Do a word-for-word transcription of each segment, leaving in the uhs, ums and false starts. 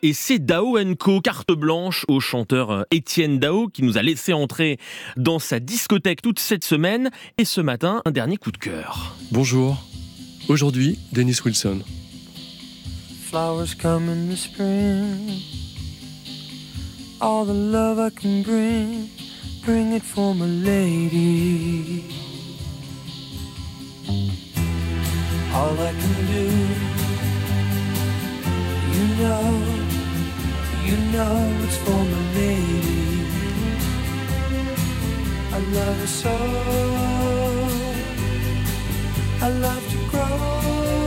et c'est Dao and Co, carte blanche au chanteur Étienne Dao qui nous a laissé entrer dans sa discothèque toute cette semaine. Et ce matin, un dernier coup de cœur. Bonjour, aujourd'hui, Dennis Wilson. Flowers come in the spring. All the love I can bring, bring it for my lady. All I can do, you know, you know it's for my lady. I love her so, I love to grow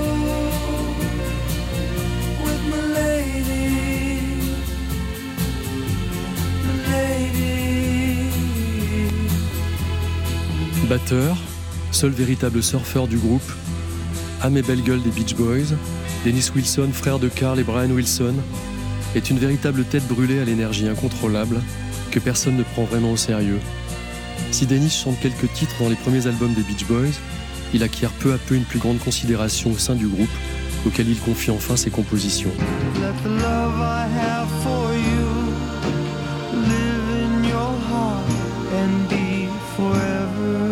with my lady, my lady. Batteur, seul véritable surfeur du groupe, âme et belle gueule des Beach Boys, Dennis Wilson, frère de Carl et Brian Wilson, est une véritable tête brûlée à l'énergie incontrôlable que personne ne prend vraiment au sérieux. Si Dennis chante quelques titres dans les premiers albums des Beach Boys, il acquiert peu à peu une plus grande considération au sein du groupe, auquel il confie enfin ses compositions. Let the love I have for you live in your heart and be forever.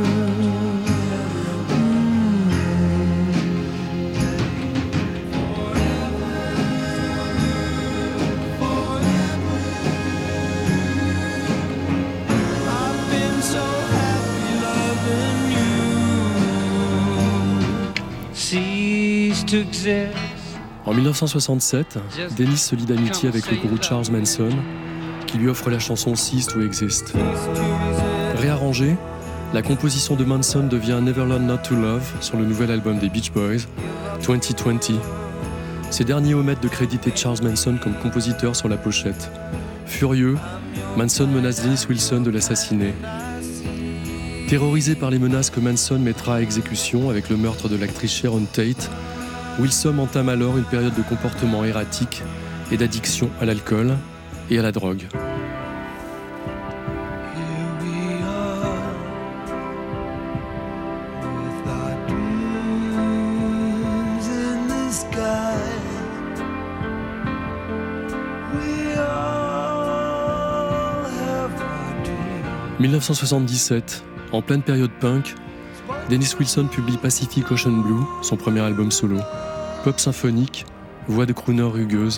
En dix-neuf cent soixante-sept, Dennis se lie d'amitié avec le gourou Charles Manson, qui lui offre la chanson Cease to Exist. Réarrangée, la composition de Manson devient Never Learn Not to Love sur le nouvel album des Beach Boys, vingt vingt. Ces derniers omettent de créditer Charles Manson comme compositeur sur la pochette. Furieux, Manson menace Dennis Wilson de l'assassiner. Terrorisé par les menaces que Manson mettra à exécution avec le meurtre de l'actrice Sharon Tate, Wilson entame alors une période de comportement erratique et d'addiction à l'alcool et à la drogue. dix-neuf cent soixante-dix-sept, en pleine période punk, Dennis Wilson publie Pacific Ocean Blue, son premier album solo. Pop symphonique, voix de crooner rugueuse.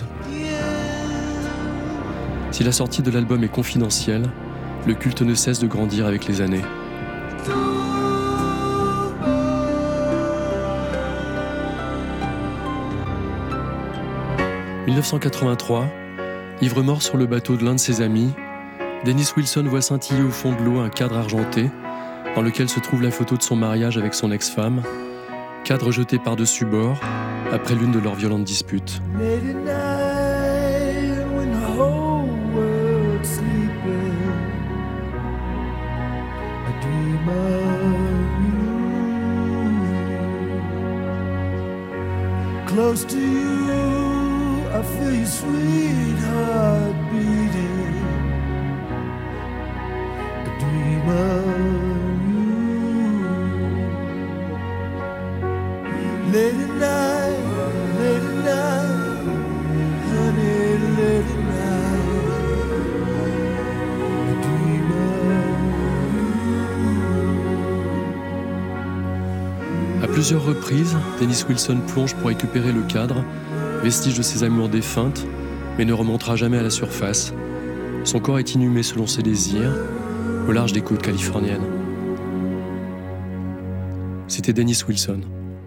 Si la sortie de l'album est confidentielle, le culte ne cesse de grandir avec les années. dix-neuf cent quatre-vingt-trois, ivre mort sur le bateau de l'un de ses amis, Dennis Wilson voit scintiller au fond de l'eau un cadre argenté dans lequel se trouve la photo de son mariage avec son ex-femme, cadre jeté par-dessus bord après l'une de leurs violentes disputes. Close to you, I feel your sweet heart beating. A dream of you. Late at night, late at night, honey, late at night. A dream of you. À plusieurs reprises, Dennis Wilson plonge pour récupérer le cadre, vestige de ses amours défuntes, mais ne remontera jamais à la surface. Son corps est inhumé selon ses désirs, au large des côtes californiennes. C'était Dennis Wilson.